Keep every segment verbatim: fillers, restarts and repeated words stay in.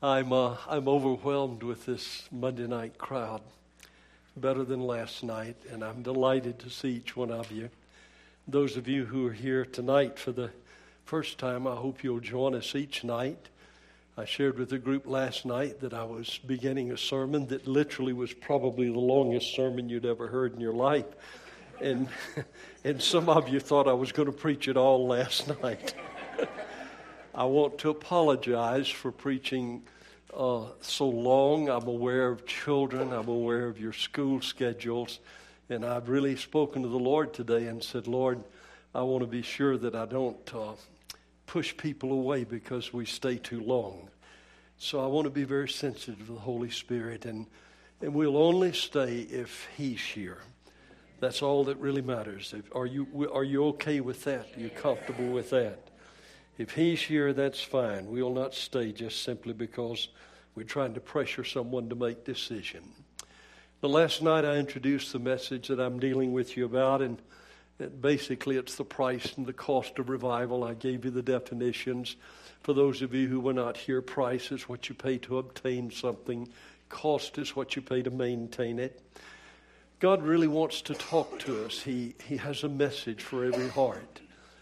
I'm uh, I'm overwhelmed with this Monday night crowd, better than last night, and I'm delighted to see each one of you. Those of you who are here tonight for the first time, I hope you'll join us each night. I shared with the group last night that I was beginning a sermon that literally was probably the longest sermon you'd ever heard in your life, and and some of you thought I was going to preach it all last night. I want to apologize for preaching uh, so long. I'm aware of children. I'm aware of your school schedules. And I've really spoken to the Lord today and said, Lord, I want to be sure that I don't uh, push people away because we stay too long. So I want to be very sensitive to the Holy Spirit. And, and we'll only stay if He's here. That's all that really matters. If, are you, are you okay with that? Are you comfortable with that? If He's here, that's fine. We'll not stay just simply because we're trying to pressure someone to make a decision. The last night I introduced the message that I'm dealing with you about, and it, basically it's the price and the cost of revival. I gave you the definitions. For those of you who were not here, price is what you pay to obtain something. Cost is what you pay to maintain it. God really wants to talk to us. He, he has a message for every heart.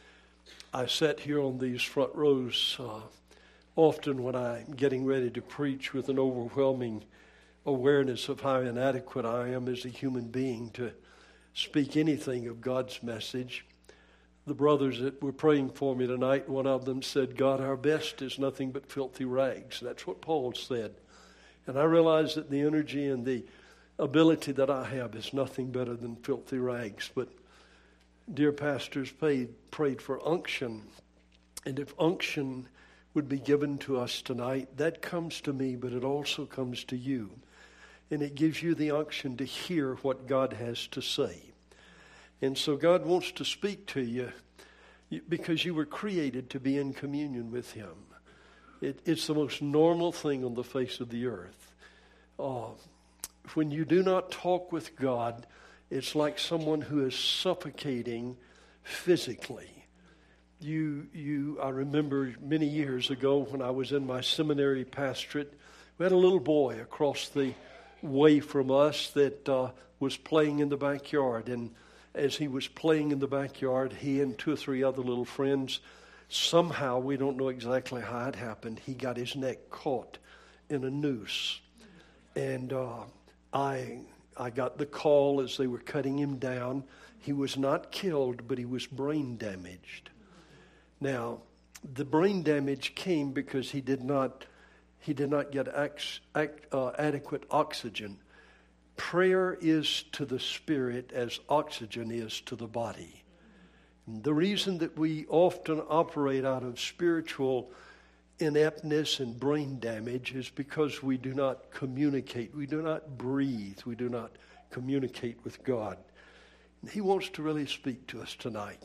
I sat here on these front rows uh, often when I'm getting ready to preach with an overwhelming awareness of how inadequate I am as a human being to speak anything of God's message. The brothers that were praying for me tonight, one of them said, God, our best is nothing but filthy rags. That's what Paul said. And I realize that the energy and the ability that I have is nothing better than filthy rags. But dear pastors prayed, prayed for unction. And if unction would be given to us tonight, that comes to me, but it also comes to you. And it gives you the unction to hear what God has to say. And so God wants to speak to you because you were created to be in communion with Him. It, it's the most normal thing on the face of the earth. Uh, when you do not talk with God, it's like someone who is suffocating physically. You, you. I remember many years ago when I was in my seminary pastorate, we had a little boy across the way from us that uh, was playing in the backyard. And as he was playing in the backyard, he and two or three other little friends, somehow, we don't know exactly how it happened, he got his neck caught in a noose. And uh, I... I got the call as they were cutting him down. He was not killed, but he was brain damaged. Now, the brain damage came because he did not he did not get ac- ac- uh, adequate oxygen. Prayer is to the spirit as oxygen is to the body. And the reason that we often operate out of spiritual ineptness and brain damage is because we do not communicate. We do not breathe. We do not communicate with God. And He wants to really speak to us tonight.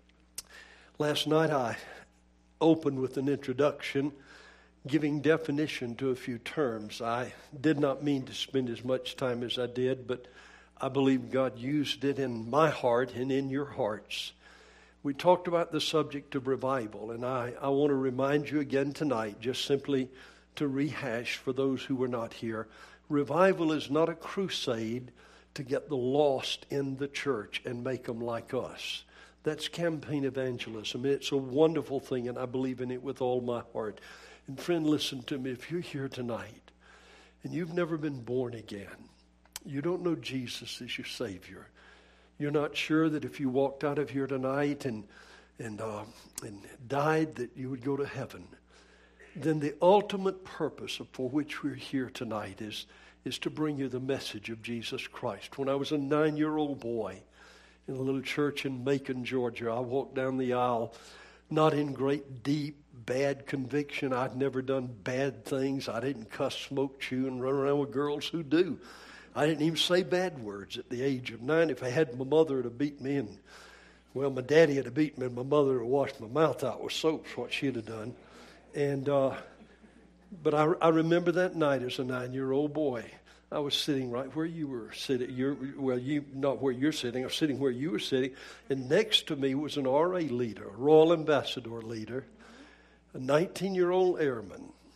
Last night I opened with an introduction giving definition to a few terms. I did not mean to spend as much time as I did, but I believe God used it in my heart and in your hearts. We talked about the subject of revival, and I, I want to remind you again tonight, just simply to rehash for those who were not here. Revival is not a crusade to get the lost in the church and make them like us. That's campaign evangelism. It's a wonderful thing, and I believe in it with all my heart. And friend, listen to me. If you're here tonight and you've never been born again, you don't know Jesus as your Savior, you're not sure that if you walked out of here tonight and and uh, and died that you would go to heaven, then the ultimate purpose for which we're here tonight is, is to bring you the message of Jesus Christ. When I was a nine-year-old boy in a little church in Macon, Georgia, I walked down the aisle, not in great, deep, bad conviction. I'd never done bad things. I didn't cuss, smoke, chew, and run around with girls who do. I didn't even say bad words at the age of nine. If I had my mother to beat me, and well, my daddy had to beat me, and my mother would wash my mouth out with soap, what she'd have done. And uh, but I, I remember that night as a nine-year-old boy. I was sitting right where you were sitting. You're, well, you not where you're sitting. I was sitting where you were sitting, and next to me was an R A leader, a Royal Ambassador leader, a nineteen-year-old airman.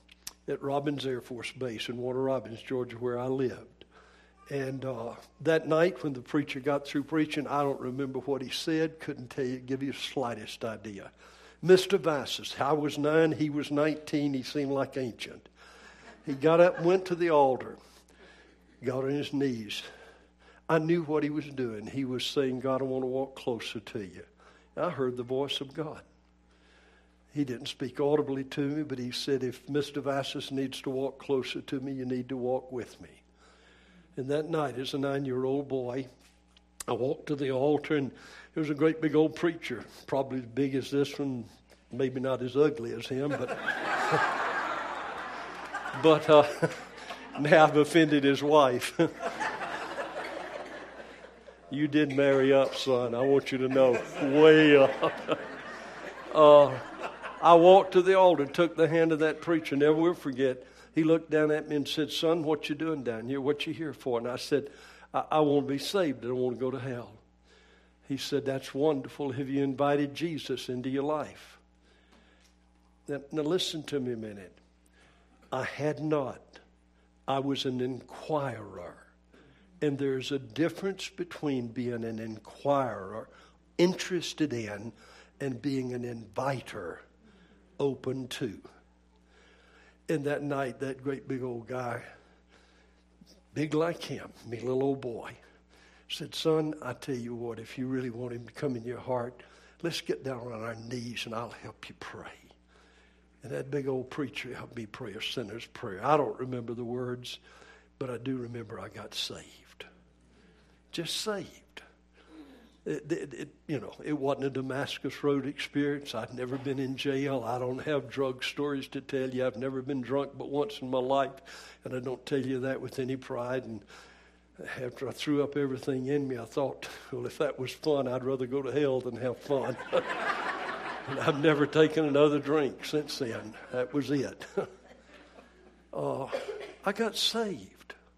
at Robins Air Force Base in Warner Robins, Georgia, where I lived. And uh, that night when the preacher got through preaching, I don't remember what he said, couldn't tell you, give you the slightest idea. Mister Vassis, I was nine, he was nineteen, he seemed like ancient. He got up and went to the altar, got on his knees. I knew what he was doing. He was saying, God, I want to walk closer to you. I heard the voice of God. He didn't speak audibly to me, but he said, if Mister Vassis needs to walk closer to me, you need to walk with me. And that night, as a nine-year-old boy, I walked to the altar, and there was a great big old preacher, probably as big as this one, maybe not as ugly as him, but but uh, now I've offended his wife. You did marry up, son. I want you to know. Way up. Uh, I walked to the altar, took the hand of that preacher. Never will forget. He looked down at me and said, son, what you doing down here? What you here for? And I said, I, I want to be saved. I don't want to go to hell. He said, that's wonderful. Have you invited Jesus into your life? Now, now listen to me a minute. I had not. I was an inquirer. And there's a difference between being an inquirer, interested in, and being an inviter, open to. And that night, that great big old guy, big like him, me little old boy, said, son, I tell you what, if you really want him to come in your heart, let's get down on our knees and I'll help you pray. And that big old preacher helped me pray a sinner's prayer. I don't remember the words, but I do remember I got saved. Just saved. It, it, it, you know, it wasn't a Damascus Road experience. I'd never been in jail. I don't have drug stories to tell you. I've never been drunk but once in my life, and I don't tell you that with any pride. And after I threw up everything in me, I thought, well, if that was fun, I'd rather go to hell than have fun. And I've never taken another drink since then. That was it. uh, I got saved.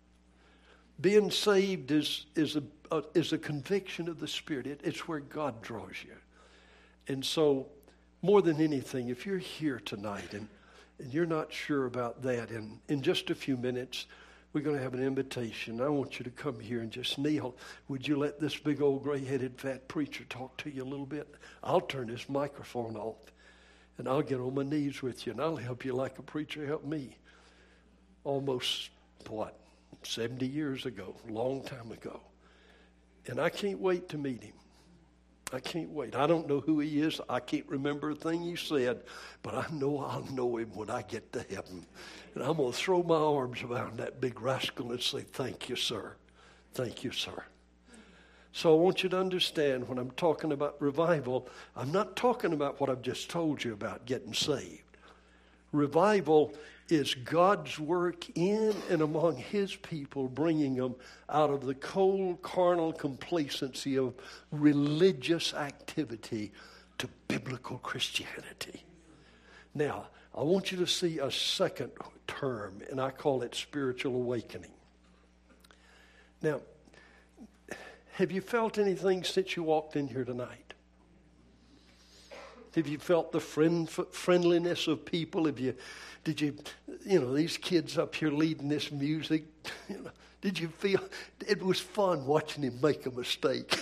Being saved is is a, a is a conviction of the Spirit. It, it's where God draws you. And so, more than anything, if you're here tonight and, and you're not sure about that, and in just a few minutes, we're going to have an invitation. I want you to come here and just kneel. Would you let this big old gray-headed fat preacher talk to you a little bit? I'll turn this microphone off, and I'll get on my knees with you, and I'll help you like a preacher helped me. Almost, what? seventy years ago, a long time ago. And I can't wait to meet him. I can't wait. I don't know who he is. I can't remember a thing he said, but I know I'll know him when I get to heaven. And I'm going to throw my arms around that big rascal and say, thank you, sir. Thank you, sir. So I want you to understand when I'm talking about revival, I'm not talking about what I've just told you about getting saved. Revival is God's work in and among his people, bringing them out of the cold, carnal complacency of religious activity to biblical Christianity. Now, I want you to see a second term, and I call it spiritual awakening. Now, have you felt anything since you walked in here tonight? Have you felt the friend, friendliness of people? Have you, did you, you know, these kids up here leading this music, you know, did you feel, it was fun watching him make a mistake.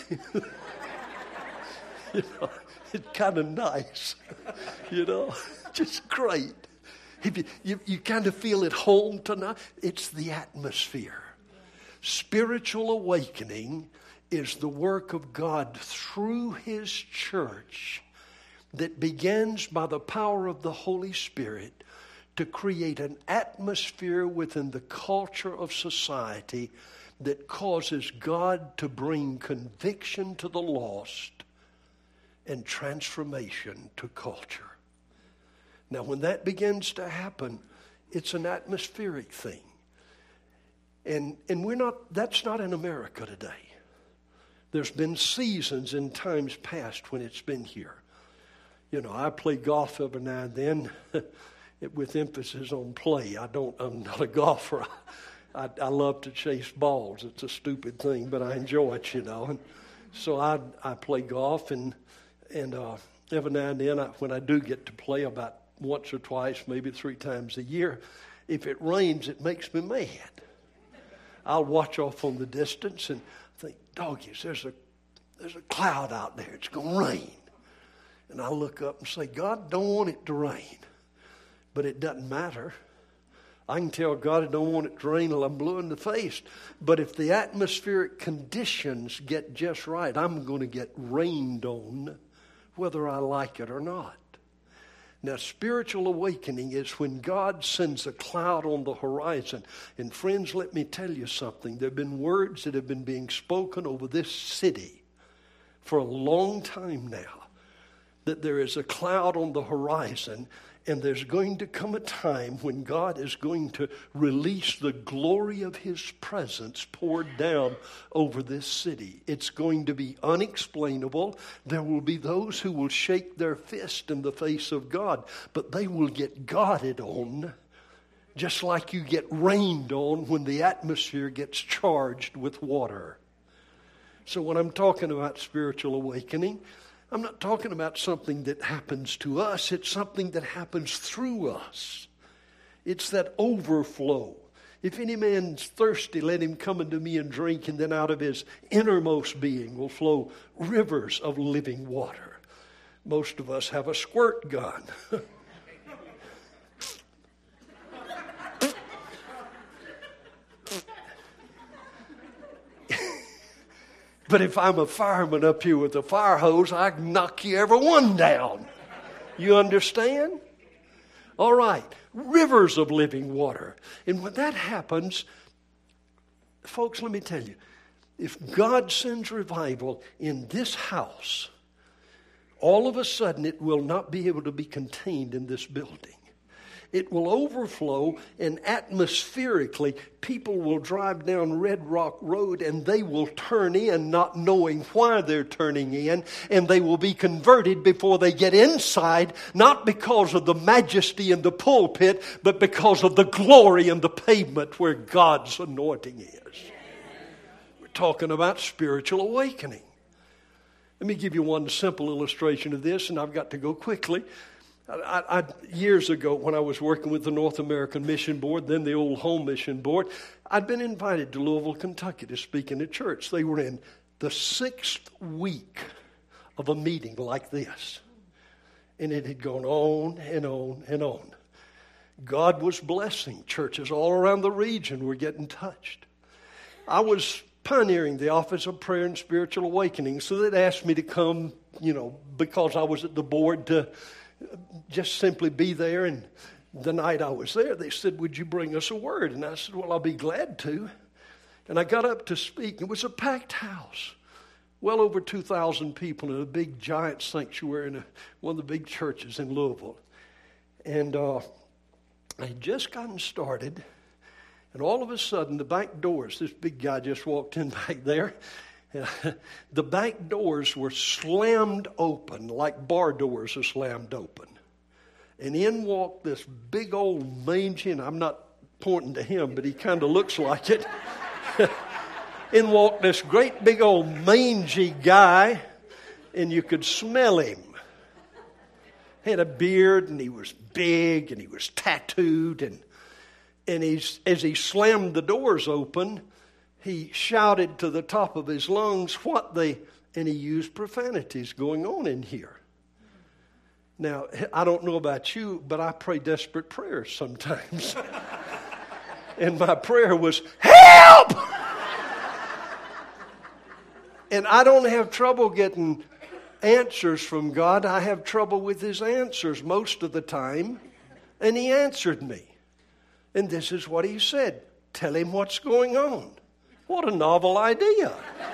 You know, it's kind of nice, you know, just great. If you, you, you kind of feel at home tonight, it's the atmosphere. Spiritual awakening is the work of God through his church that begins by the power of the Holy Spirit to create an atmosphere within the culture of society that causes God to bring conviction to the lost and transformation to culture. Now, when that begins to happen, it's an atmospheric thing. And and we're not, that's not in America today. There's been seasons in times past when it's been here. You know, I play golf every now and then with emphasis on play. I don't, I'm not a golfer. I, I love to chase balls. It's a stupid thing, but I enjoy it, you know. And so I I play golf, and and uh, every now and then I, when I do get to play, about once or twice, maybe three times a year, If it rains, it makes me mad. I'll watch off on the distance and think, doggies, there's a, there's a cloud out there. It's going to rain. And I look up and say, God, don't want it to rain. But it doesn't matter. I can tell God I don't want it to rain till I'm blue in the face. But if the atmospheric conditions get just right, I'm going to get rained on whether I like it or not. Now, spiritual awakening is when God sends a cloud on the horizon. And friends, let me tell you something. There have been words that have been being spoken over this city for a long time now, that there is a cloud on the horizon. And there's going to come a time when God is going to release the glory of His presence poured down over this city. It's going to be unexplainable. There will be those who will shake their fist in the face of God, but they will get Godded on, just like you get rained on when the atmosphere gets charged with water. So when I'm talking about spiritual awakening, I'm not talking about something that happens to us. It's something that happens through us. It's that overflow. If any man's thirsty, let him come unto me and drink, and then out of his innermost being will flow rivers of living water. Most of us have a squirt gun. But if I'm a fireman up here with a fire hose, I can knock you every one down. You understand? All right. Rivers of living water. And when that happens, folks, let me tell you, if God sends revival in this house, all of a sudden it will not be able to be contained in this building. It will overflow, and atmospherically, people will drive down Red Rock Road and they will turn in not knowing why they're turning in, and they will be converted before they get inside, not because of the majesty in the pulpit, but because of the glory in the pavement where God's anointing is. We're talking about spiritual awakening. Let me give you one simple illustration of this, and I've got to go quickly. I, I, years ago, when I was working with the North American Mission Board, then the Old Home Mission Board, I'd been invited to Louisville, Kentucky to speak in a church. They were in the sixth week of a meeting like this. And it had gone on and on and on. God was blessing. Churches all around the region were getting touched. I was pioneering the Office of Prayer and Spiritual Awakening, so they asked me to come, you know, because I was at the board, to just simply be there. And the night I was there, they said, would you bring us a word? And I said, well, I'll be glad to. And I got up to speak. It was a packed house. Well over two thousand people in a big giant sanctuary in a, one of the big churches in Louisville. And uh, I had just gotten started. And all of a sudden, the back doors, this big guy just walked in back there. The back doors were slammed open like bar doors are slammed open. And in walked this big old mangy, and I'm not pointing to him, but he kind of looks like it. In walked this great big old mangy guy, and you could smell him. He had a beard, and he was big, and he was tattooed, and and he's as he slammed the doors open, he shouted to the top of his lungs what they, and he used profanities going on in here. Now, I don't know about you, but I pray desperate prayers sometimes. And my prayer was, help! And I don't have trouble getting answers from God. I have trouble with His answers most of the time. And He answered me. And this is what He said. Tell him what's going on. What a novel idea.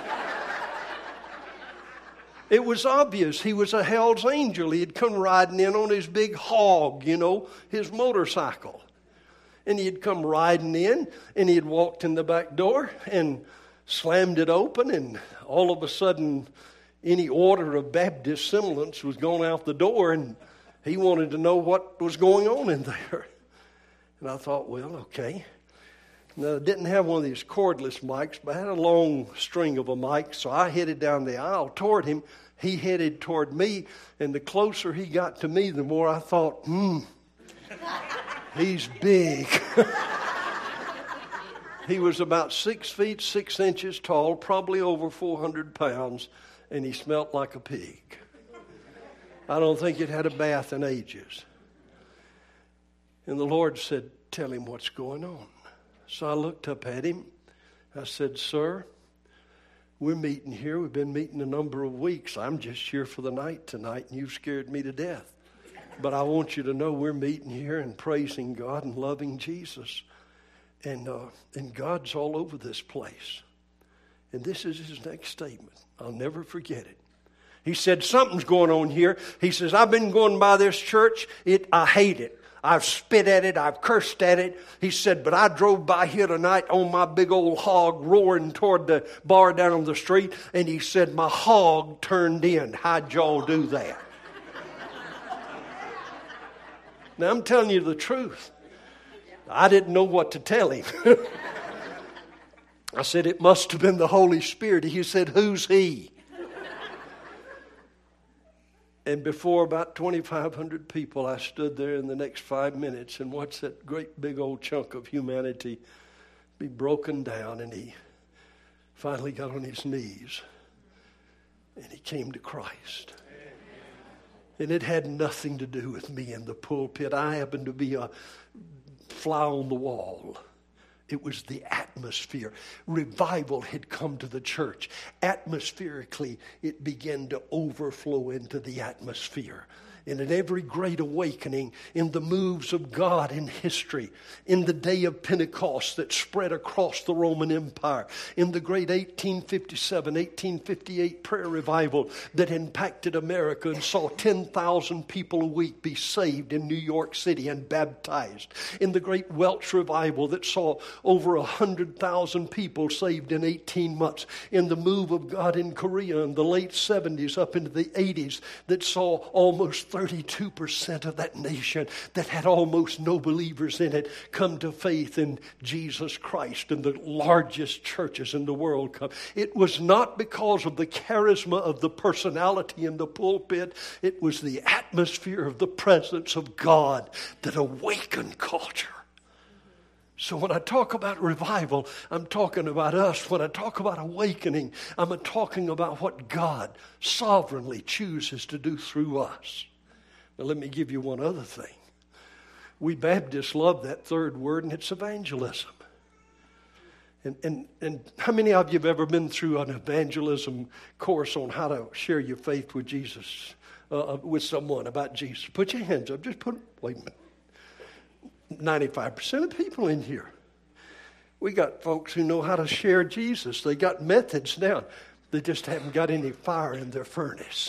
It was obvious he was a hell's angel. He had come riding in on his big hog, you know, his motorcycle. And he had come riding in, and he had walked in the back door and slammed it open, and all of a sudden any order of Baptist semblance was going out the door, and he wanted to know what was going on in there. And I thought, well, okay. Now, I didn't have one of these cordless mics, but I had a long string of a mic, so I headed down the aisle toward him. He headed toward me, and the closer he got to me, the more I thought, hmm, He's big. He was about six feet, six inches tall, probably over four hundred pounds, and he smelt like a pig. I don't think it had a bath in ages. And the Lord said, tell him what's going on. So I looked up at him. I said, sir, we're meeting here. We've been meeting a number of weeks. I'm just here for the night tonight, and you've scared me to death. But I want you to know we're meeting here and praising God and loving Jesus. And uh, and God's all over this place. And this is his next statement. I'll never forget it. He said, something's going on here. He says, I've been going by this church. It, I hate it. I've spit at it. I've cursed at it. He said, but I drove by here tonight on my big old hog roaring toward the bar down on the street. And he said, my hog turned in. How'd y'all do that? Now, I'm telling you the truth. I didn't know what to tell him. I said, it must have been the Holy Spirit. He said, who's he? And before about twenty-five hundred people, I stood there in the next five minutes and watched that great big old chunk of humanity be broken down. And he finally got on his knees and he came to Christ. And it had nothing to do with me in the pulpit. I happened to be a fly on the wall. It was the atmosphere. Revival had come to the church. Atmospherically, it began to overflow into the atmosphere. And in every great awakening, in the moves of God in history, in the day of Pentecost that spread across the Roman Empire, in the great eighteen fifty-seven, eighteen fifty-eight prayer revival that impacted America and saw ten thousand people a week be saved in New York City and baptized, in the great Welsh revival that saw over one hundred thousand people saved in eighteen months, in the move of God in Korea in the late seventies up into the eighties that saw almost thirty-two percent of that nation that had almost no believers in it come to faith in Jesus Christ, and the largest churches in the world come. It was not because of the charisma of the personality in the pulpit. It was the atmosphere of the presence of God that awakened culture. So when I talk about revival, I'm talking about us. When I talk about awakening, I'm talking about what God sovereignly chooses to do through us. Now, let me give you one other thing. We Baptists love that third word, and it's evangelism. And, and, and how many of you have ever been through an evangelism course on how to share your faith with Jesus, uh, with someone about Jesus? Put your hands up. Just put, wait a minute. ninety-five percent of people in here. We got folks who know how to share Jesus. They got methods down. They just haven't got any fire in their furnace.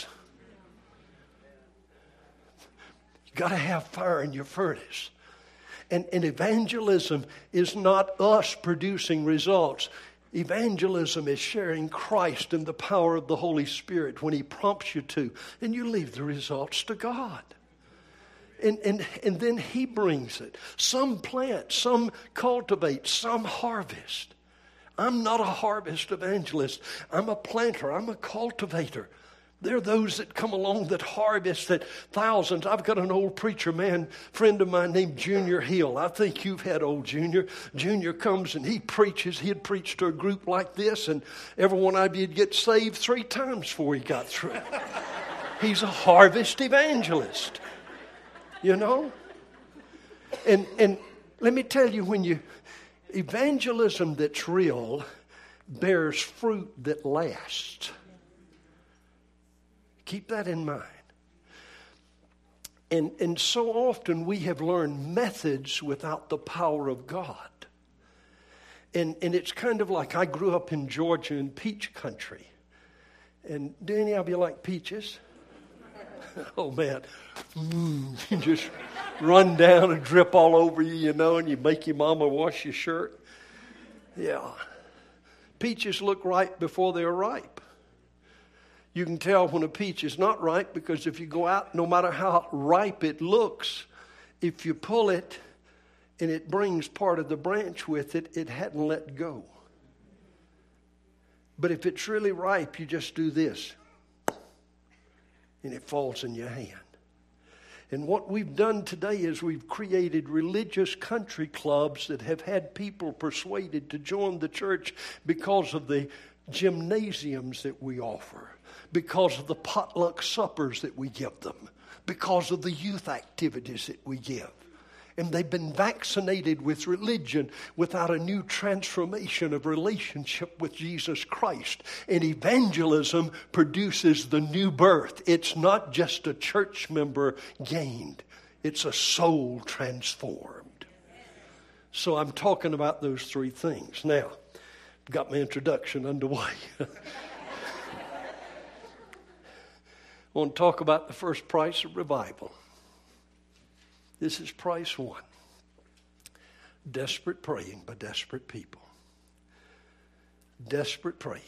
Got to have fire in your furnace. And, and evangelism is not us producing results. Evangelism is sharing Christ and the power of the Holy Spirit when he prompts you to. And you leave the results to God. And, and, and then he brings it. Some plant, some cultivate, some harvest. I'm not a harvest evangelist. I'm a planter. I'm a cultivator. There are those that come along that harvest that thousands. I've got an old preacher man, friend of mine named Junior Hill. I think you've had old Junior. Junior comes and he preaches. He'd preach to a group like this, and every one of you'd get saved three times before he got through. He's a harvest evangelist, you know. And and let me tell you, when you evangelism that's real bears fruit that lasts. Keep that in mind. And, and so often we have learned methods without the power of God. And, and it's kind of like I grew up in Georgia in peach country. And do any of you like peaches? Oh, man. Mm, you just run down and drip all over you, you know, and you make your mama wash your shirt. Yeah. Peaches look ripe before they're ripe. You can tell when a peach is not ripe because if you go out, no matter how ripe it looks, if you pull it and it brings part of the branch with it, it hadn't let go. But if it's really ripe, you just do this and it falls in your hand. And what we've done today is we've created religious country clubs that have had people persuaded to join the church because of the gymnasiums that we offer, because of the potluck suppers that we give them, because of the youth activities that we give. And they've been vaccinated with religion without a new transformation of relationship with Jesus Christ. And evangelism produces the new birth. It's not just a church member gained. It's a soul transformed. So I'm talking about those three things. Now, got my introduction underway. I want to talk about the first price of revival. This is price one. Desperate praying by desperate people. Desperate praying.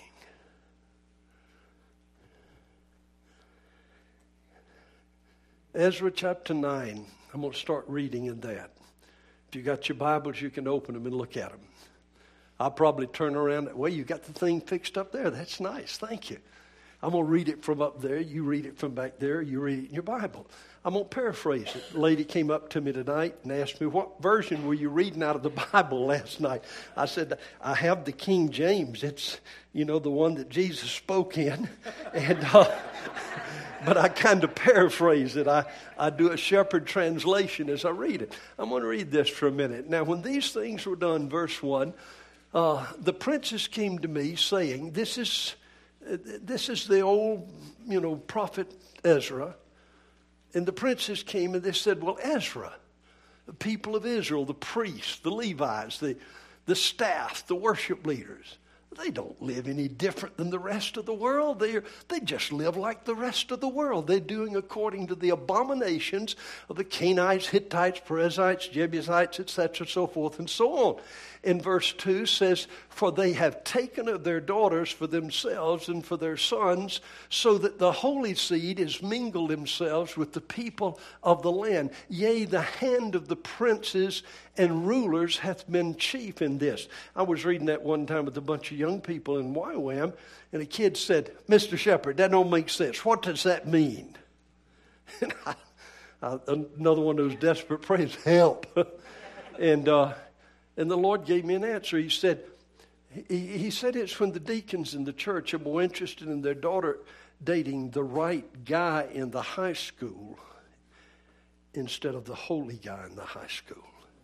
Ezra chapter nine. I'm going to start reading in that. If you got your Bibles, you can open them and look at them. I'll probably turn around. Well, you got the thing fixed up there. That's nice. Thank you. I'm going to read it from up there. You read it from back there. You read it in your Bible. I'm going to paraphrase it. A lady came up to me tonight and asked me, what version were you reading out of the Bible last night? I said, I have the King James. It's, you know, the one that Jesus spoke in. And uh, but I kind of paraphrase it. I, I do a shepherd translation as I read it. I'm going to read this for a minute. Now, when these things were done, verse one, uh, the princess came to me saying, this is... This is the old, you know, prophet Ezra. And the princes came and they said, well, Ezra, the people of Israel, the priests, the Levites, the, the staff, the worship leaders, they don't live any different than the rest of the world. They they just live like the rest of the world. They're doing according to the abominations of the Canaanites, Hittites, Perizzites, Jebusites, et cetera, so forth and so on. In verse two says, for they have taken of their daughters for themselves and for their sons, so that the holy seed is mingled themselves with the people of the land. Yea, the hand of the princes and rulers hath been chief in this. I was reading that one time with a bunch of young people in Y WAM, and a kid said, Mister Shepherd, that don't make sense. What does that mean? And I, I, another one of those desperate prayers, help. and uh, and the Lord gave me an answer. He said, he, he said it's when the deacons in the church are more interested in their daughter dating the right guy in the high school instead of the holy guy in the high school.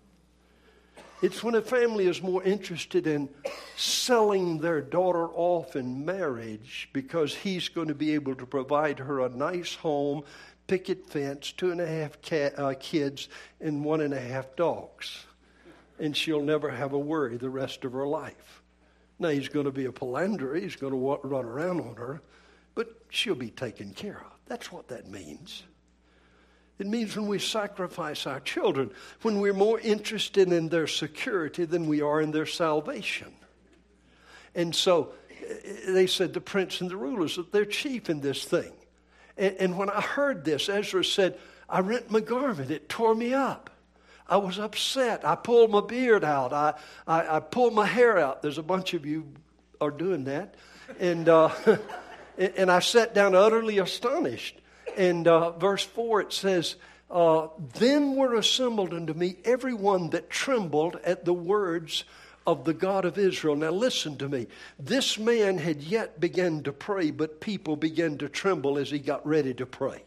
It's when a family is more interested in selling their daughter off in marriage because he's going to be able to provide her a nice home, picket fence, two and a half cat, uh, kids, and one and a half dogs. And she'll never have a worry the rest of her life. Now, he's going to be a philanderer. He's going to walk, run around on her, but she'll be taken care of. That's what that means. It means when we sacrifice our children, when we're more interested in their security than we are in their salvation. And so they said the prince and the rulers, that they're chief in this thing. And, and when I heard this, Ezra said, I rent my garment. It tore me up. I was upset. I pulled my beard out. I, I, I pulled my hair out. There's a bunch of you are doing that. And, uh, and I sat down utterly astonished. And uh, verse four, it says, uh, then were assembled unto me every one that trembled at the words of the God of Israel. Now listen to me. This man had yet begun to pray, but people began to tremble as he got ready to pray.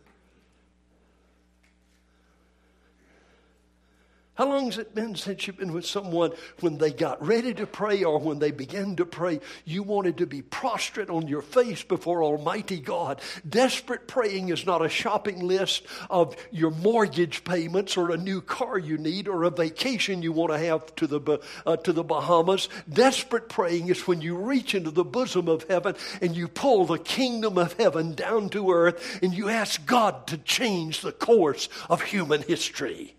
How long has it been since you've been with someone when they got ready to pray or when they began to pray, you wanted to be prostrate on your face before Almighty God? Desperate praying is not a shopping list of your mortgage payments or a new car you need or a vacation you want to have to the, uh, to the Bahamas. Desperate praying is when you reach into the bosom of heaven and you pull the kingdom of heaven down to earth and you ask God to change the course of human history.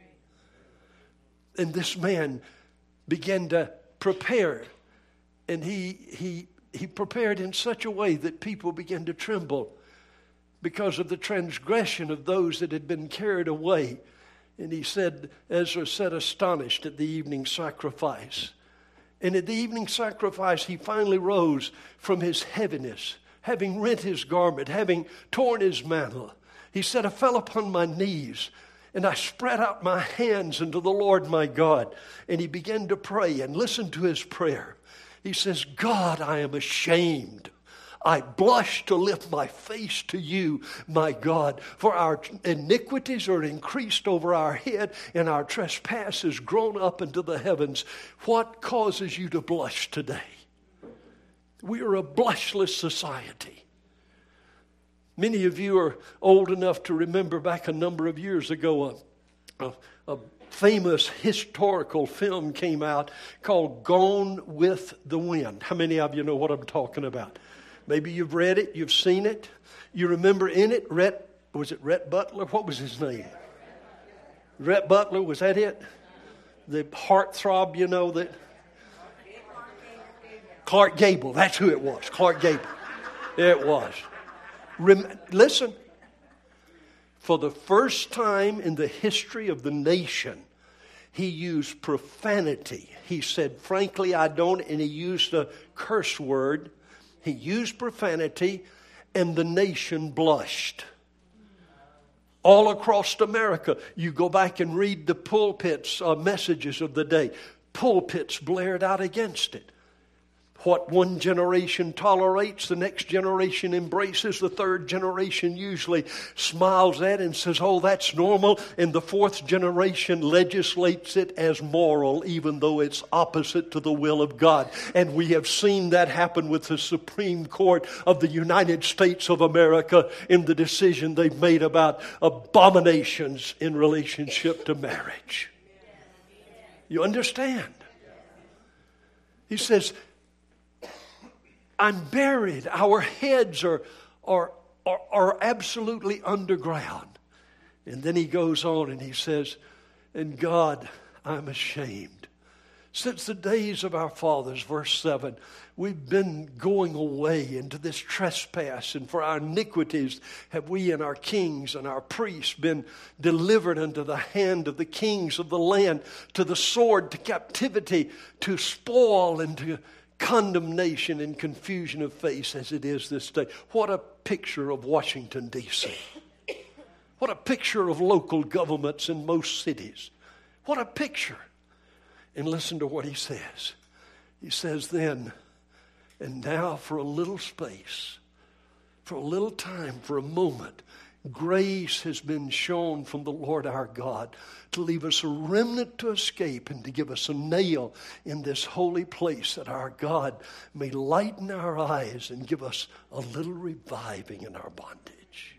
And this man began to prepare. And he he he prepared in such a way that people began to tremble because of the transgression of those that had been carried away. And he said, Ezra said, astonished at the evening sacrifice. And at the evening sacrifice, he finally rose from his heaviness, having rent his garment, having torn his mantle. He said, I fell upon my knees and I spread out my hands unto the Lord my God. And he began to pray, and listen to his prayer. He says, God, I am ashamed. I blush to lift my face to you, my God, for our iniquities are increased over our head, and our trespasses grown up into the heavens. What causes you to blush today? We are a blushless society. Many of you are old enough to remember back a number of years ago, a, a, a famous historical film came out called Gone with the Wind. How many of you know what I'm talking about? Maybe you've read it, you've seen it. You remember in it, Rhett, was it Rhett Butler? What was his name? Rhett Butler, was that it? The heartthrob, you know, that... Clark Gable, that's who it was, Clark Gable. It was. Rem- listen, for the first time in the history of the nation, he used profanity. He said, frankly, I don't, and he used a curse word. He used profanity, and the nation blushed. All across America, you go back and read the pulpits, uh, messages of the day. Pulpits blared out against it. What one generation tolerates, the next generation embraces. The third generation usually smiles at and says, oh, that's normal. And the fourth generation legislates it as moral, even though it's opposite to the will of God. And we have seen that happen with the Supreme Court of the United States of America in the decision they've made about abominations in relationship to marriage. You understand? He says, I'm buried. Our heads are, are, are, are absolutely underground. And then he goes on and he says, and God, I'm ashamed. Since the days of our fathers, verse seven, we've been going away into this trespass, and for our iniquities have we and our kings and our priests been delivered unto the hand of the kings of the land, to the sword, to captivity, to spoil, and to condemnation and confusion of face as it is this day. What a picture of Washington, D C What a picture of local governments in most cities. What a picture. And listen to what he says. He says then, and now for a little space, for a little time, for a moment, grace has been shown from the Lord our God to leave us a remnant to escape and to give us a nail in this holy place, that our God may lighten our eyes and give us a little reviving in our bondage.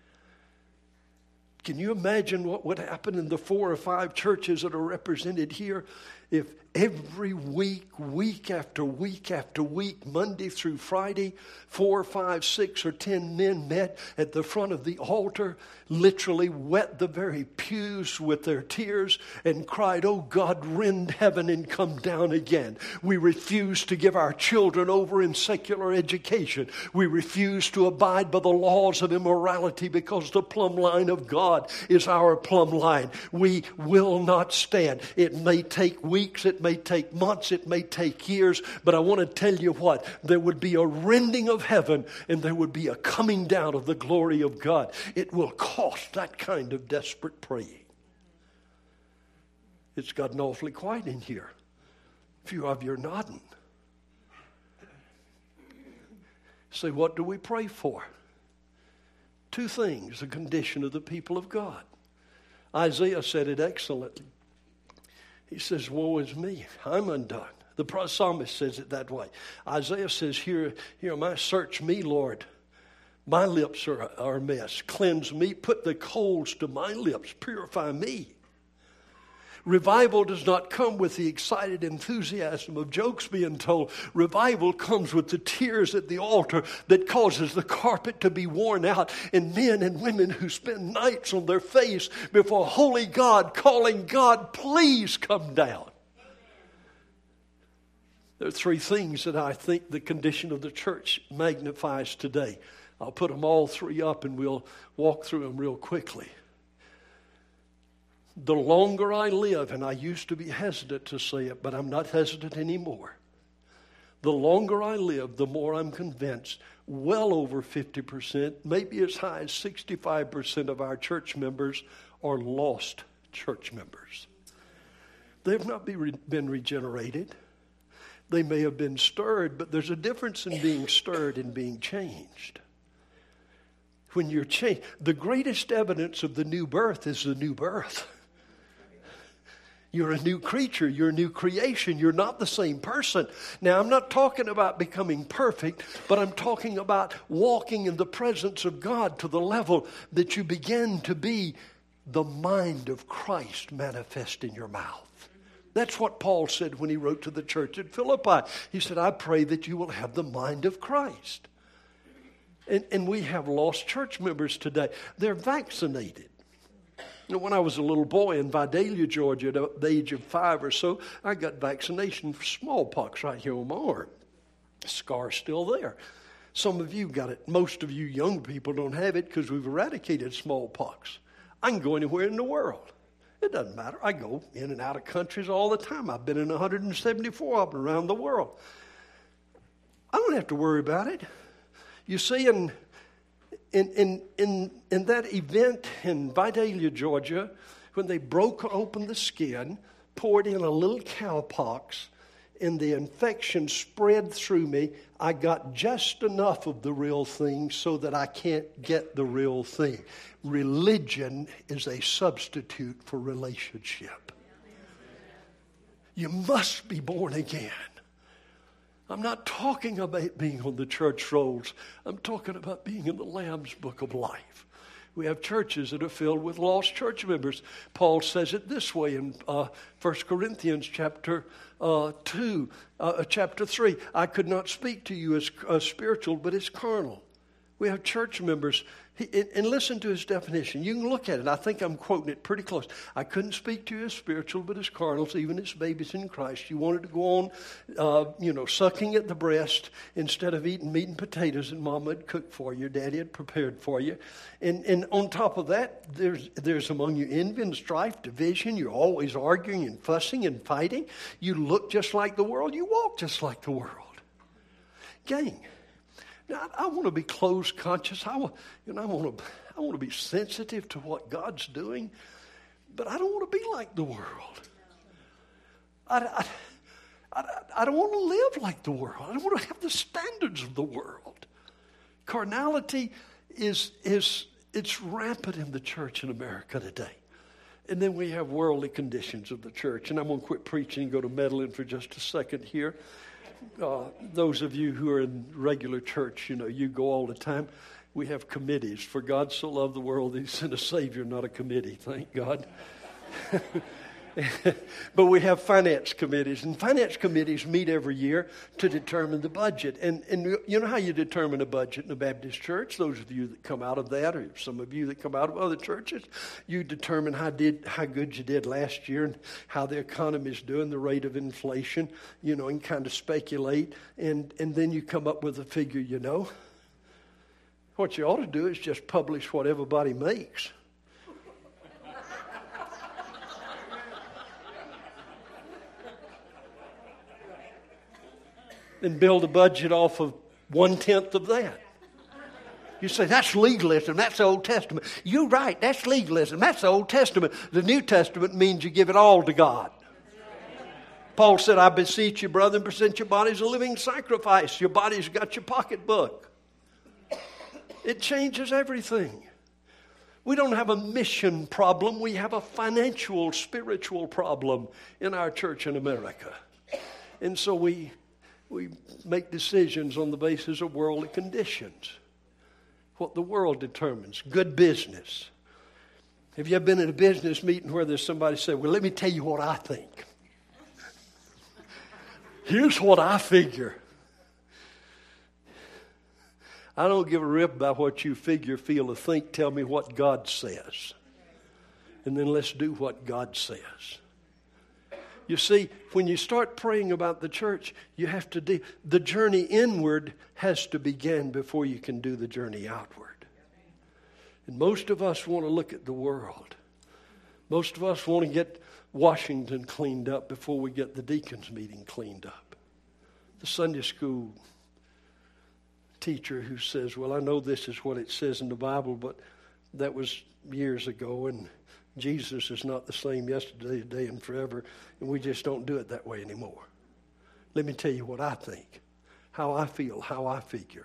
Can you imagine what would happen in the four or five churches that are represented here if every week, week after week after week, Monday through Friday, four, five, six, or ten men met at the front of the altar, literally wet the very pews with their tears and cried, oh God, rend heaven and come down again. We refuse to give our children over in secular education. We refuse to abide by the laws of immorality because the plumb line of God is our plumb line. We will not stand. It may take weeks, it may take months, it may take years, but I want to tell you what, there would be a rending of heaven and there would be a coming down of the glory of God. It will cost that kind of desperate praying. It's gotten awfully quiet in here. A few of you are nodding. Say, what do we pray for? Two things, the condition of the people of God. Isaiah said it excellently. He says, woe is me, I'm undone. The psalmist says it that way. Isaiah says, here, here am I, search me, Lord. My lips are, are a mess. Cleanse me, put the coals to my lips, purify me. Revival does not come with the excited enthusiasm of jokes being told. Revival comes with the tears at the altar that causes the carpet to be worn out, and men and women who spend nights on their face before holy God, calling God, please come down. There are three things that I think the condition of the church magnifies today. I'll put them all three up and we'll walk through them real quickly. The longer I live, and I used to be hesitant to say it, but I'm not hesitant anymore. The longer I live, the more I'm convinced well over fifty percent, maybe as high as sixty-five percent of our church members are lost church members. They have not be re- been regenerated. They may have been stirred, but there's a difference in being stirred and being changed. When you're changed, the greatest evidence of the new birth is the new birth. You're a new creature. You're a new creation. You're not the same person. Now, I'm not talking about becoming perfect, but I'm talking about walking in the presence of God to the level that you begin to be the mind of Christ manifest in your mouth. That's what Paul said when he wrote to the church at Philippi. He said, I pray that you will have the mind of Christ. And, and we have lost church members today. They're vaccinated. You know, when I was a little boy in Vidalia, Georgia, at the age of five or so, I got vaccination for smallpox right here on my arm. The scar's still there. Some of you got it. Most of you young people don't have it because we've eradicated smallpox. I can go anywhere in the world. It doesn't matter. I go in and out of countries all the time. I've been in one hundred seventy-four of them around the world. I don't have to worry about it. You see, in In, in, in, in that event in Vidalia, Georgia, when they broke open the skin, poured in a little cowpox, and the infection spread through me, I got just enough of the real thing so that I can't get the real thing. Religion is a substitute for relationship. You must be born again. I'm not talking about being on the church rolls. I'm talking about being in the Lamb's Book of Life. We have churches that are filled with lost church members. Paul says it this way in uh, First Corinthians chapter uh, two, uh, chapter three. I could not speak to you as uh, spiritual, but as carnal. We have church members. He, and, and listen to his definition. You can look at it. I think I'm quoting it pretty close. I couldn't speak to you as spiritual, but as carnals, even as babies in Christ. You wanted to go on, uh, you know, sucking at the breast instead of eating meat and potatoes that Mama had cooked for you, Daddy had prepared for you. And and on top of that, there's there's among you envy and strife, division. You're always arguing and fussing and fighting. You look just like the world. You walk just like the world. Gang. Now, I, I want to be close conscious. I, you know, I want to I want to be sensitive to what God's doing, but I don't want to be like the world. I, I, I, I don't want to live like the world. I don't want to have the standards of the world. Carnality is is it's rampant in the church in America today. And then we have worldly conditions of the church. And I'm going to quit preaching and go to meddling for just a second here. Uh, those of you who are in regular church, you know, you go all the time. We have committees. For God so loved the world, he sent a Savior, not a committee. Thank God. But we have finance committees, and finance committees meet every year to determine the budget. And, and you know how you determine a budget in a Baptist church? Those of you that come out of that, or some of you that come out of other churches, you determine how did how good you did last year and how the economy is doing, the rate of inflation, you know, and kind of speculate. And, and then you come up with a figure, you know. What you ought to do is just publish what everybody makes. And build a budget off of one-tenth of that. You say, that's legalism. That's the Old Testament. You're right. That's legalism. That's the Old Testament. The New Testament means you give it all to God. Paul said, I beseech you, brethren, present your bodies a living sacrifice. Your body's got your pocketbook. It changes everything. We don't have a mission problem. We have a financial, spiritual problem in our church in America. And so we... We make decisions on the basis of worldly conditions. What the world determines. Good business. Have you ever been in a business meeting where there's somebody say, well, let me tell you what I think. Here's what I figure. I don't give a rip about what you figure, feel, or think. Tell me what God says. And then let's do what God says. You see, when you start praying about the church, you have to do, the journey inward has to begin before you can do the journey outward. And most of us want to look at the world. Most of us want to get Washington cleaned up before we get the deacons meeting cleaned up. the Sunday school teacher who says, well, I know this is what it says in the Bible, but that was years ago, and Jesus is not the same yesterday, today, and forever, and we just don't do it that way anymore. Let me tell you what I think, how I feel, how I figure.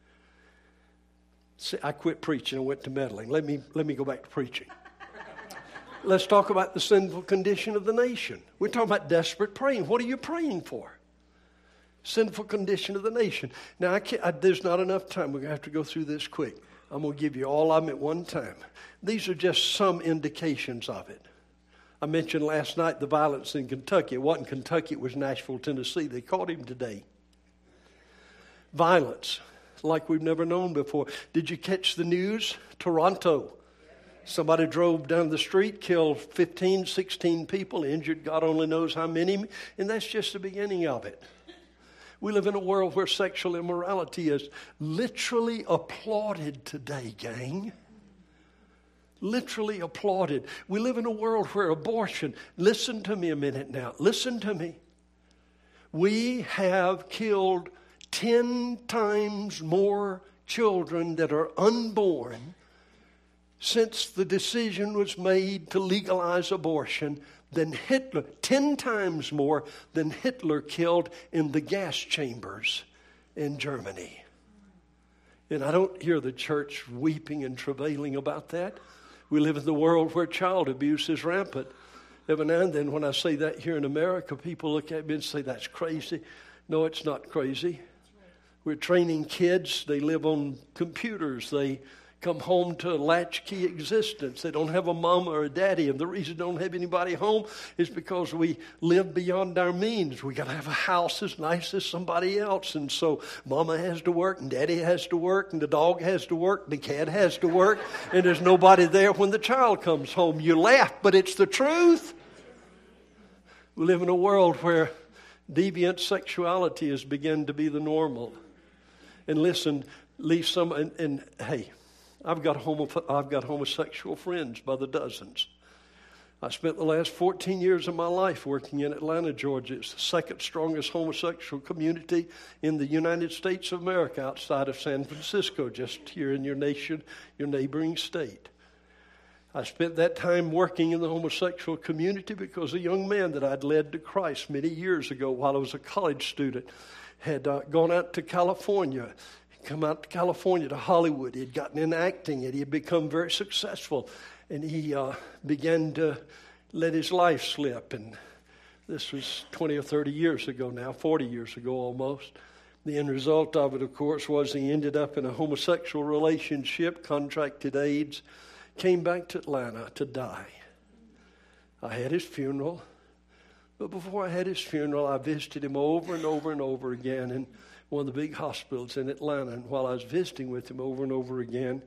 See, I quit preaching and went to meddling. Let me, let me go back to preaching. Let's talk about the sinful condition of the nation. We're talking about desperate praying. What are you praying for? Sinful condition of the nation. Now, I can't, I, there's not enough time. We're going to have to go through this quick. I'm going to give you all of them at one time. These are just some indications of it. I mentioned last night the violence in Kentucky. It wasn't Kentucky, it was Nashville, Tennessee. They caught him today. Violence, like we've never known before. Did you catch the news? Toronto. Somebody drove down the street, killed fifteen, sixteen people, injured God only knows how many, and that's just the beginning of it. We live in a world where sexual immorality is literally applauded today, gang. Literally applauded. We live in a world where abortion, listen to me a minute now, listen to me. We have killed ten times more children that are unborn since the decision was made to legalize abortion than Hitler, ten times more than Hitler killed in the gas chambers in Germany. And I don't hear the church weeping and travailing about that. We live in the world where child abuse is rampant. Every now and then when I say that here in America, people look at me and say, that's crazy. No, it's not crazy. We're training kids. They live on computers. They come home to a latchkey existence. They don't have a mama or a daddy, and the reason they don't have anybody home is because we live beyond our means. We got to have a house as nice as somebody else, and so mama has to work, and daddy has to work, and the dog has to work, and the cat has to work, and there's nobody there when the child comes home. You laugh, but it's the truth. We live in a world where deviant sexuality has begun to be the normal. And listen, leave some, and, and hey, I've got homo, I've got homosexual friends by the dozens. I spent the last fourteen years of my life working in Atlanta, Georgia. It's the second strongest homosexual community in the United States of America outside of San Francisco, just here in your nation, your neighboring state. I spent that time working in the homosexual community because a young man that I'd led to Christ many years ago while I was a college student had uh, gone out to California. Come out to California, to Hollywood. He had gotten into acting and he had become very successful. And he uh, began to let his life slip. And this was twenty or thirty years ago now, forty years ago almost. The end result of it, of course, was he ended up in a homosexual relationship, contracted AIDS, came back to Atlanta to die. I had his funeral. But before I had his funeral, I visited him over and over and over again in one of the big hospitals in Atlanta. And while I was visiting with him over and over again,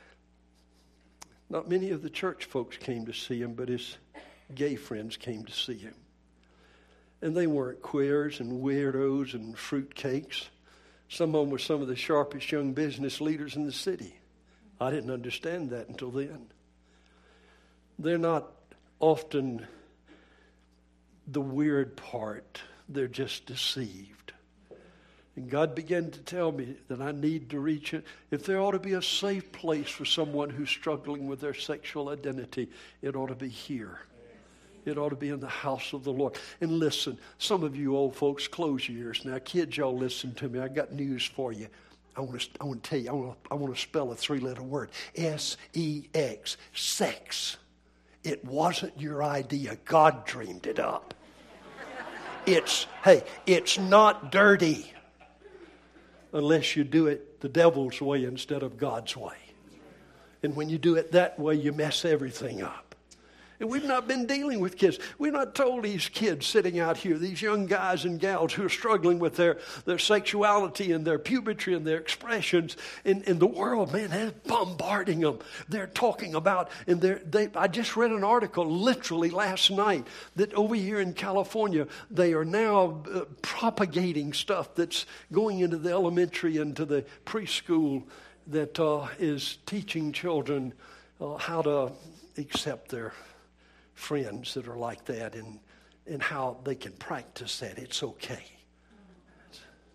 not many of the church folks came to see him, but his gay friends came to see him. And they weren't queers and weirdos and fruitcakes. Some of them were some of the sharpest young business leaders in the city. I didn't understand that until then. They're not often the weird part. They're just deceived. And God began to tell me that I need to reach it. If there ought to be a safe place for someone who's struggling with their sexual identity, it ought to be here. It ought to be in the house of the Lord. And listen, some of you old folks, close your ears. Now, kids, y'all listen to me. I got news for you. I want to, I want to tell you, I want to, I want to spell a three-letter word. S E X, sex. It wasn't your idea. God dreamed it up. It's, hey, it's not dirty unless you do it the devil's way instead of God's way. And when you do it that way, you mess everything up. And we've not been dealing with kids. We've not told these kids sitting out here, these young guys and gals who are struggling with their, their sexuality and their puberty and their expressions in, in the world, man, they're bombarding them. They're talking about, and they're, they, I just read an article literally last night that over here in California, they are now uh, propagating stuff that's going into the elementary and to the preschool that uh, is teaching children uh, how to accept their friends that are like that and, and how they can practice that. It's okay.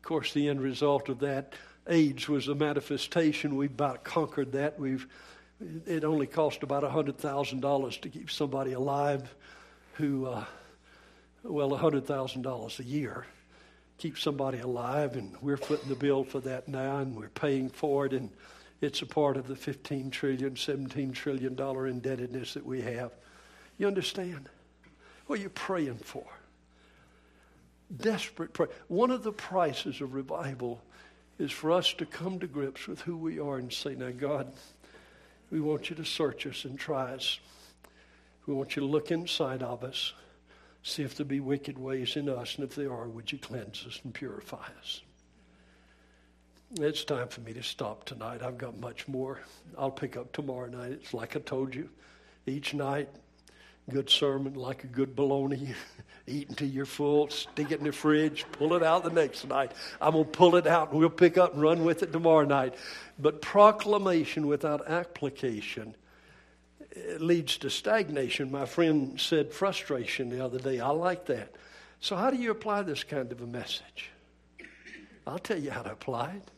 Of course, the end result of that, AIDS was a manifestation. We've about conquered that. We've It only cost about one hundred thousand dollars to keep somebody alive who, uh, well, one hundred thousand dollars a year. Keep somebody alive, and we're footing the bill for that now, and we're paying for it, and it's a part of the fifteen trillion, seventeen trillion dollar indebtedness that we have. You understand? What are you praying for? Desperate prayer. One of the prices of revival is for us to come to grips with who we are and say, now, God, we want you to search us and try us. We want you to look inside of us, see if there be wicked ways in us, and if there are, would you cleanse us and purify us? It's time for me to stop tonight. I've got much more. I'll pick up tomorrow night. It's like I told you, each night, good sermon, like a good bologna. Eat until you're full, stick it in the fridge, pull it out the next night. I'm going to pull it out, and we'll pick up and run with it tomorrow night. But proclamation without application leads to stagnation. My friend said frustration the other day. I like that. So how do you apply this kind of a message? I'll tell you how to apply it.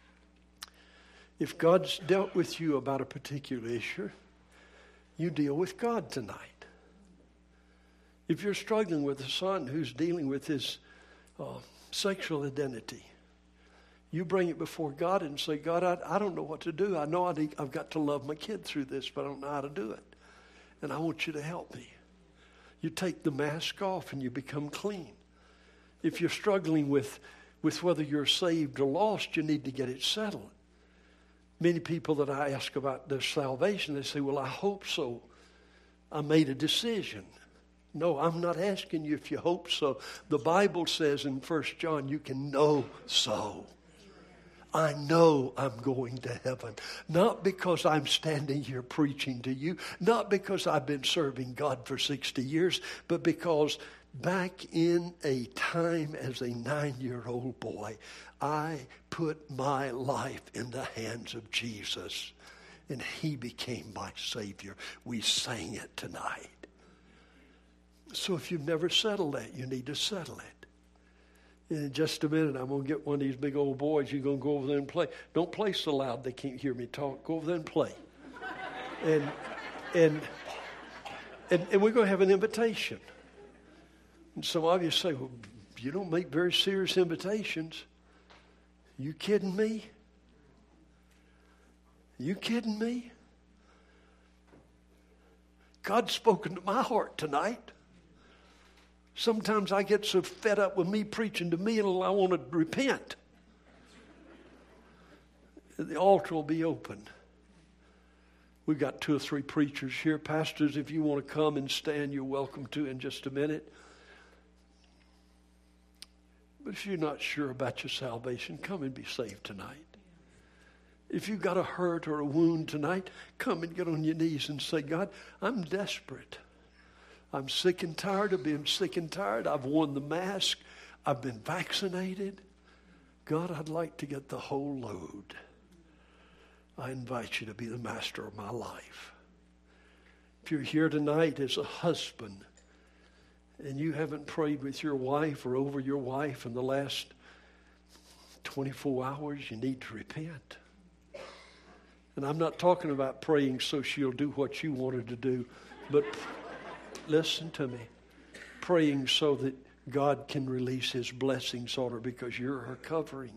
If God's dealt with you about a particular issue, you deal with God tonight. If you're struggling with a son who's dealing with his uh, sexual identity, you bring it before God and say, God, I, I don't know what to do. I know I need, I've got to love my kid through this, but I don't know how to do it. And I want you to help me. You take the mask off and you become clean. If you're struggling with, with whether you're saved or lost, you need to get it settled. Many people that I ask about their salvation, they say, well, I hope so. I made a decision. No, I'm not asking you if you hope so. The Bible says in First John, you can know so. I know I'm going to heaven. Not because I'm standing here preaching to you. Not because I've been serving God for sixty years. But because back in a time as a nine-year-old boy, I put my life in the hands of Jesus. And he became my Savior. We sang it tonight. So if you've never settled that, you need to settle it. In just a minute, I'm going to get one of these big old boys. You're going to go over there and play. Don't play so loud they can't hear me talk. Go over there and play. And and and, and we're going to have an invitation. And some of you say, well, you don't make very serious invitations. You kidding me? You kidding me? God's spoken to my heart tonight. Sometimes I get so fed up with me preaching to me, and I want to repent. The altar will be open. We've got two or three preachers here. Pastors, if you want to come and stand, you're welcome to in just a minute. But if you're not sure about your salvation, come and be saved tonight. If you've got a hurt or a wound tonight, come and get on your knees and say, God, I'm desperate. I'm sick and tired of being sick and tired. I've worn the mask. I've been vaccinated. God, I'd like to get the whole load. I invite you to be the master of my life. If you're here tonight as a husband and you haven't prayed with your wife or over your wife in the last twenty-four hours, you need to repent. And I'm not talking about praying so she'll do what you wanted to do, but listen to me. Praying so that God can release his blessings on her because you're her covering.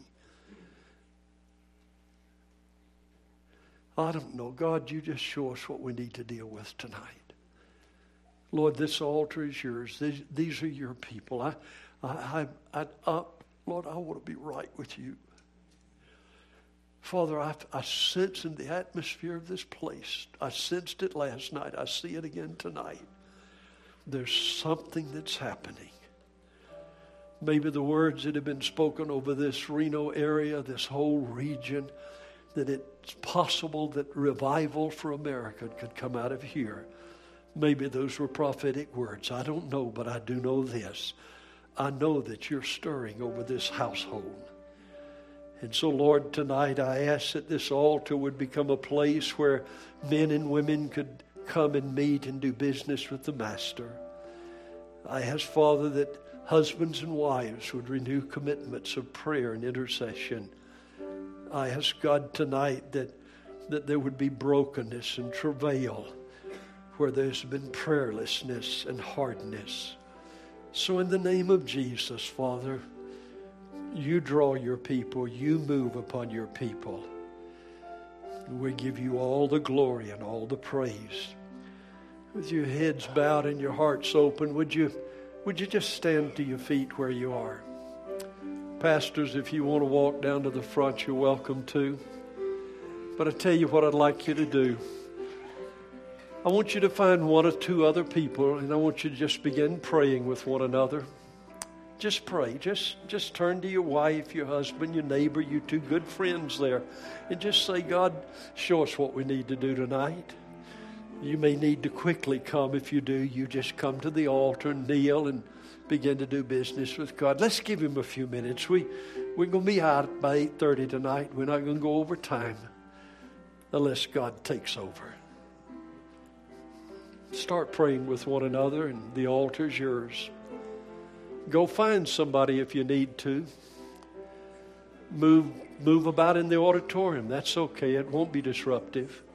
I don't know. God, you just show us what we need to deal with tonight. Lord, this altar is yours. These, these are your people. I, I, I, I, uh, Lord, I want to be right with you. Father, I, I sense in the atmosphere of this place. I sensed it last night. I see it again tonight. There's something that's happening. Maybe the words that have been spoken over this Reno area, this whole region, that it's possible that revival for America could come out of here. Maybe those were prophetic words. I don't know, but I do know this. I know that you're stirring over this household. And so, Lord, tonight I ask that this altar would become a place where men and women could come and meet and do business with the Master. I ask, Father, that husbands and wives would renew commitments of prayer and intercession. I ask God tonight that, that there would be brokenness and travail where there's been prayerlessness and hardness. So in the name of Jesus, Father, you draw your people, you move upon your people. And we give you all the glory and all the praise. With your heads bowed and your hearts open, would you, would you just stand to your feet where you are? Pastors, if you want to walk down to the front, you're welcome to. But I tell you what I'd like you to do. I want you to find one or two other people, and I want you to just begin praying with one another. Just pray. Just, just turn to your wife, your husband, your neighbor, your two good friends there, and just say, God, show us what we need to do tonight. You may need to quickly come. If you do, you just come to the altar, kneel, and begin to do business with God. Let's give him a few minutes. We, we're going to be out by eight thirty tonight. We're not going to go over time unless God takes over. Start praying with one another, and the altar's yours. Go find somebody if you need to. Move, move about in the auditorium. That's okay. It won't be disruptive.